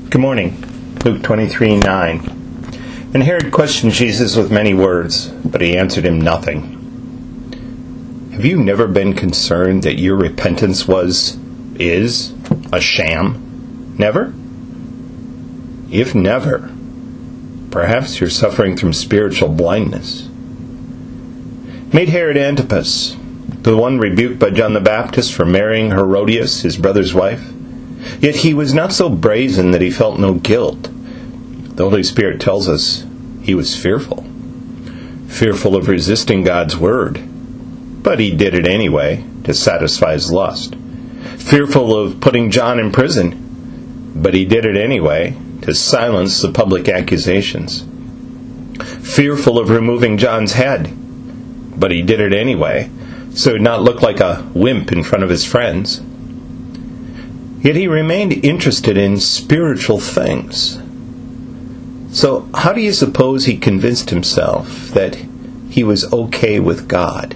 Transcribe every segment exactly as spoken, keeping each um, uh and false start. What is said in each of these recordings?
Good morning. Luke twenty-three nine. And Herod questioned Jesus with many words, but he answered him nothing. Have you never been concerned that your repentance was, is, a sham? Never? If never, perhaps you're suffering from spiritual blindness. Meet Herod Antipas, the one rebuked by John the Baptist for marrying Herodias, his brother's wife. Yet he was not so brazen that he felt no guilt. The Holy Spirit tells us he was fearful. Fearful of resisting God's word. But he did it anyway, to satisfy his lust. Fearful of putting John in prison. But he did it anyway, to silence the public accusations. Fearful of removing John's head. But he did it anyway, so he would not look like a wimp in front of his friends. Yet he remained interested in spiritual things. So how do you suppose he convinced himself that he was okay with God?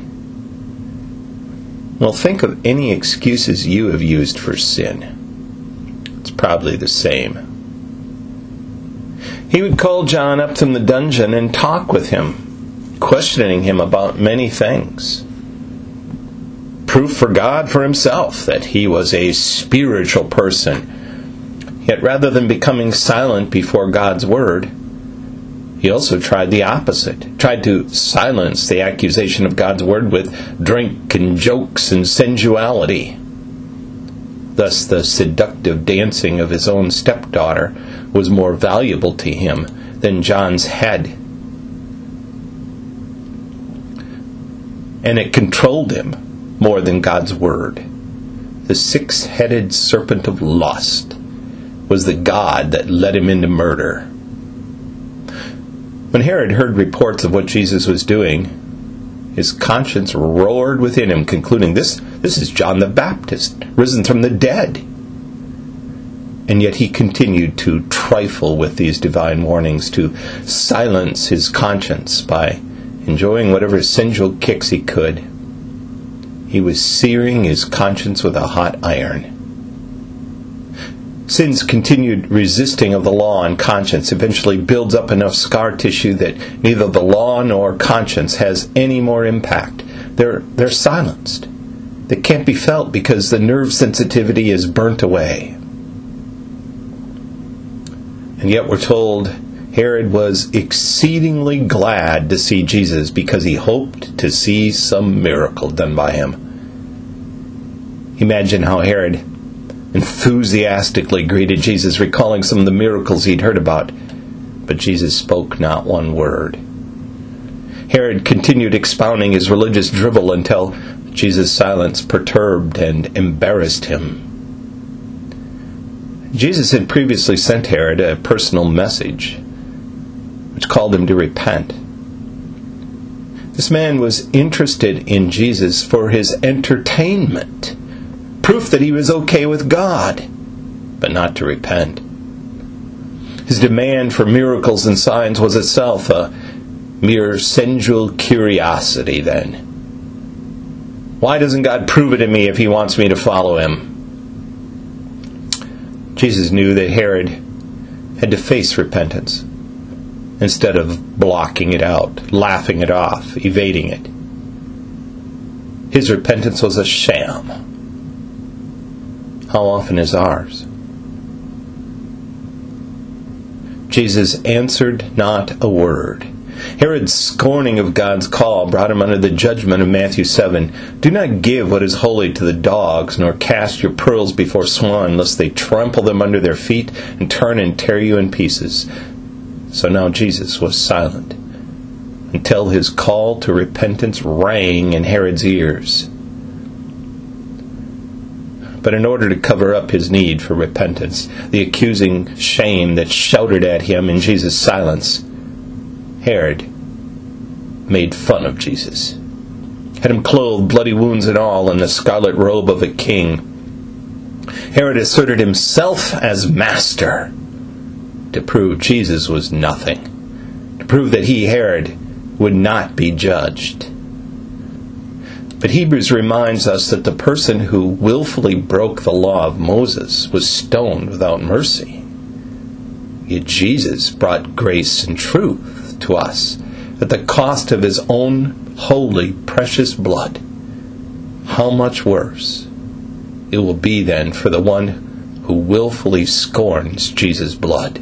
Well, think of any excuses you have used for sin. It's probably the same. He would call John up from the dungeon and talk with him, questioning him about many things. Proof for God for himself that he was a spiritual person. Yet rather than becoming silent before God's word, he also tried the opposite. Tried to silence the accusation of God's word with drink and jokes and sensuality. Thus the seductive dancing of his own stepdaughter was more valuable to him than John's head. And it controlled him more than God's word. The six-headed serpent of lust was the god that led him into murder. When Herod heard reports of what Jesus was doing, his conscience roared within him, concluding, this, this is John the Baptist, risen from the dead. And yet he continued to trifle with these divine warnings, to silence his conscience by enjoying whatever sensual kicks he could. He was searing his conscience with a hot iron. Sin's continued resisting of the law and conscience eventually builds up enough scar tissue that neither the law nor conscience has any more impact. They're, they're silenced. They can't be felt because the nerve sensitivity is burnt away. And yet we're told Herod was exceedingly glad to see Jesus because he hoped to see some miracle done by him. Imagine how Herod enthusiastically greeted Jesus, recalling some of the miracles he'd heard about. But Jesus spoke not one word. Herod continued expounding his religious drivel until Jesus' silence perturbed and embarrassed him. Jesus had previously sent Herod a personal message, which called him to repent. This man was interested in Jesus for his entertainment, proof that he was okay with God, but not to repent. His demand for miracles and signs was itself a mere sensual curiosity then. Why doesn't God prove it to me if he wants me to follow him? Jesus knew that Herod had to face repentance instead of blocking it out, laughing it off, evading it. His repentance was a sham. How often is ours? Jesus answered not a word. Herod's scorning of God's call brought him under the judgment of Matthew seven. Do not give what is holy to the dogs, nor cast your pearls before swine, lest they trample them under their feet and turn and tear you in pieces. So now Jesus was silent until his call to repentance rang in Herod's ears. But in order to cover up his need for repentance, the accusing shame that shouted at him in Jesus' silence, Herod made fun of Jesus, had him clothed, bloody wounds and all, in the scarlet robe of a king. Herod asserted himself as master to prove Jesus was nothing, to prove that he, Herod, would not be judged. But Hebrews reminds us that the person who willfully broke the law of Moses was stoned without mercy. Yet Jesus brought grace and truth to us at the cost of his own holy, precious blood. How much worse it will be then for the one who willfully scorns Jesus' blood.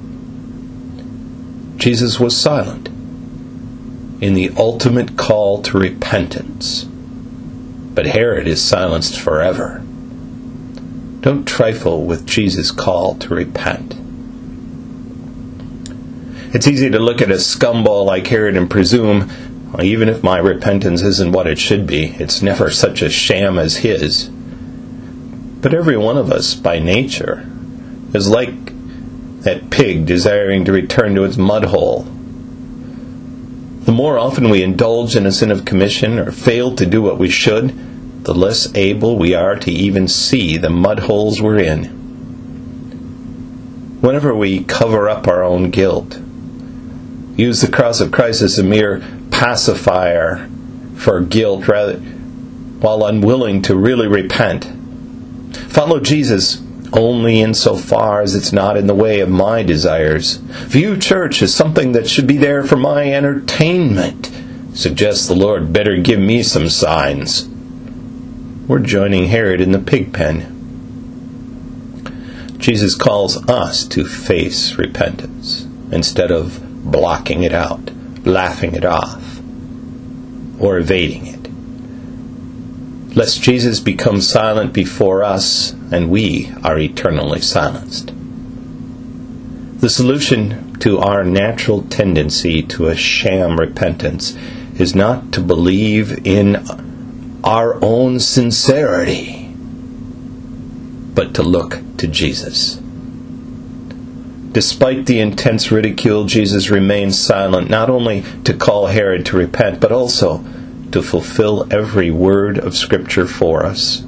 Jesus was silent in the ultimate call to repentance, but Herod is silenced forever. Don't trifle with Jesus' call to repent. It's easy to look at a scumball like Herod and presume, well, even if my repentance isn't what it should be, it's never such a sham as his. But every one of us, by nature, is like that pig desiring to return to its mud hole. The more often we indulge in a sin of commission or fail to do what we should, the less able we are to even see the mud holes we're in. Whenever we cover up our own guilt, use the cross of Christ as a mere pacifier for guilt rather, while unwilling to really repent, follow Jesus only insofar as it's not in the way of my desires. View church as something that should be there for my entertainment. Suggests the Lord better give me some signs. We're joining Herod in the pig pen. Jesus calls us to face repentance instead of blocking it out, laughing it off, or evading it. Lest Jesus become silent before us and we are eternally silenced. The solution to our natural tendency to a sham repentance is not to believe in our own sincerity, but to look to Jesus. Despite the intense ridicule, Jesus remains silent, not only to call Herod to repent, but also to fulfill every word of Scripture for us.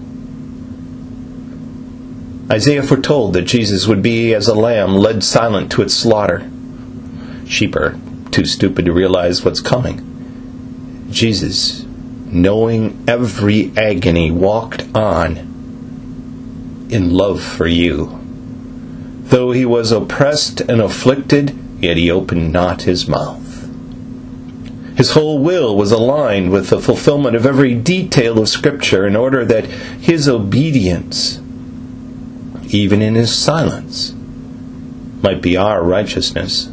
Isaiah foretold that Jesus would be as a lamb led silent to its slaughter. Sheep are too stupid to realize what's coming. Jesus, knowing every agony, walked on in love for you. Though he was oppressed and afflicted, yet he opened not his mouth. His whole will was aligned with the fulfillment of every detail of Scripture in order that his obedience, even in his silence, might be our righteousness.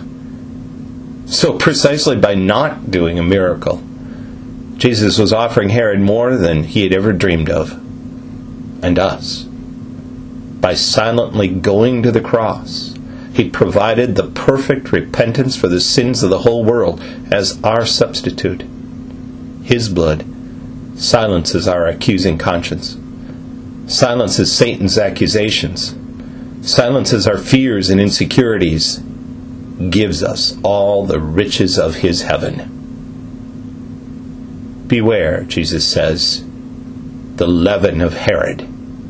So precisely by not doing a miracle, Jesus was offering Herod more than he had ever dreamed of, and us. By silently going to the cross, he provided the perfect repentance for the sins of the whole world as our substitute. His blood silences our accusing conscience, silences Satan's accusations, silences our fears and insecurities, gives us all the riches of his heaven. Beware, Jesus says, the leaven of Herod.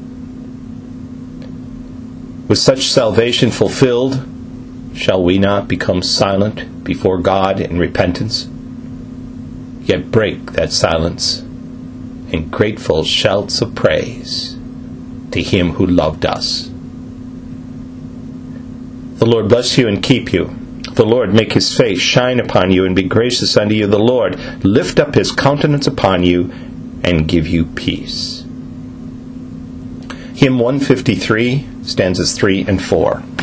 With such salvation fulfilled, shall we not become silent before God in repentance? Yet break that silence in grateful shouts of praise to him who loved us. The Lord bless you and keep you. The Lord make his face shine upon you and be gracious unto you. The Lord lift up his countenance upon you and give you peace. Hymn one fifty-three, stanzas three and four.